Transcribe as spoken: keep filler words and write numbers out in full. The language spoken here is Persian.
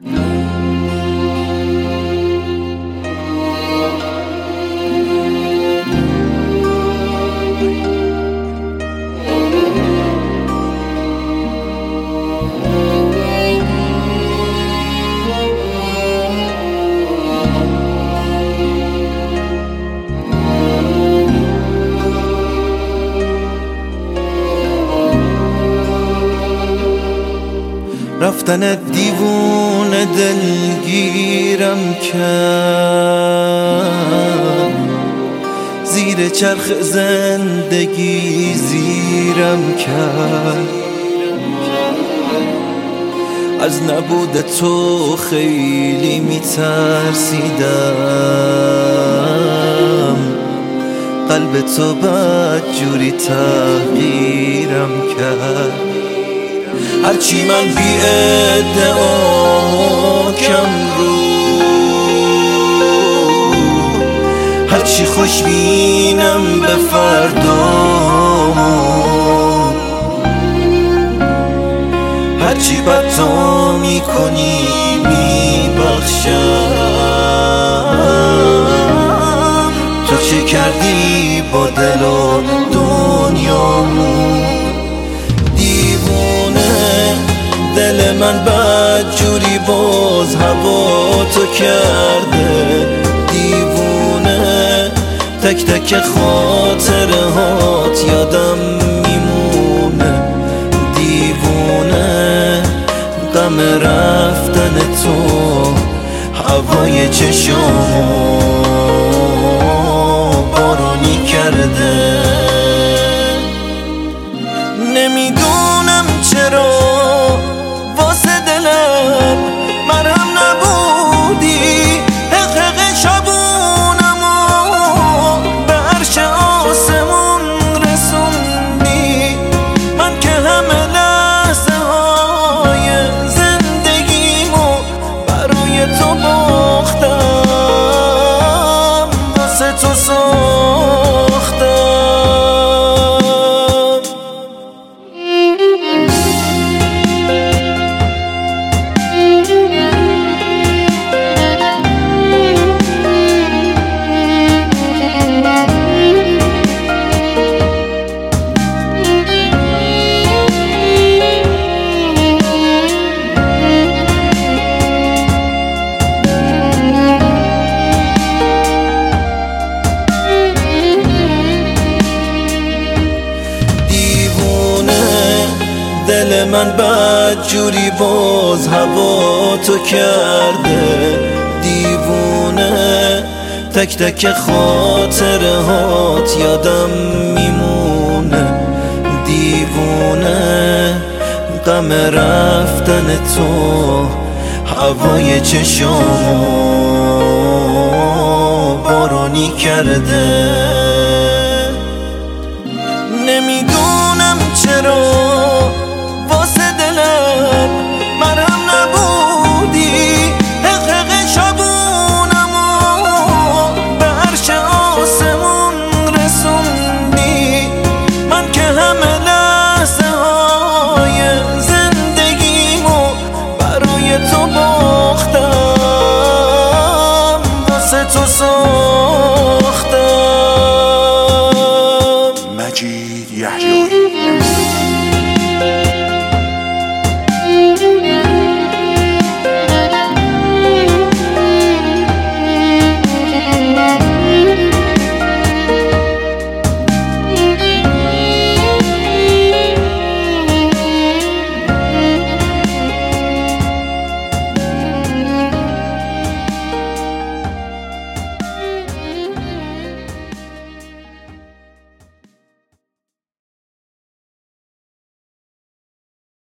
رفتن دیوونه دلگیرم کرد، زیر چرخ زندگی زیرم کرد. از نبود تو خیلی میترسیدم، قلب تو بدجوری تغییرم کرد. هرچی من بی ادعا کم رو، هرچی خوشبینم به فردا، هرچی بد تو میکنی میبخشم. تو چه کردی با دل و دنیامون؟ دل من بدجوری باز هوا تو کرده دیوونه. تک تک خاطره هات یادم میمونه دیوونه. غم رفتن تو هوای چشامو بارونی کرده. نمیدونم چرا واسه دلم مرهم نبودی، حق حق شبونمو به عرش آسمون رسوندی. من که همه لحظه های زندگیمو برای تو باختم، واسه تو ساختم. دل من بدجوری باز هوا تو کرده دیوونه. تک تک خاطره هات یادم میمونه دیوونه. غم رفتن تو هوای چشامو بارونی کرده. نمیدونم چرا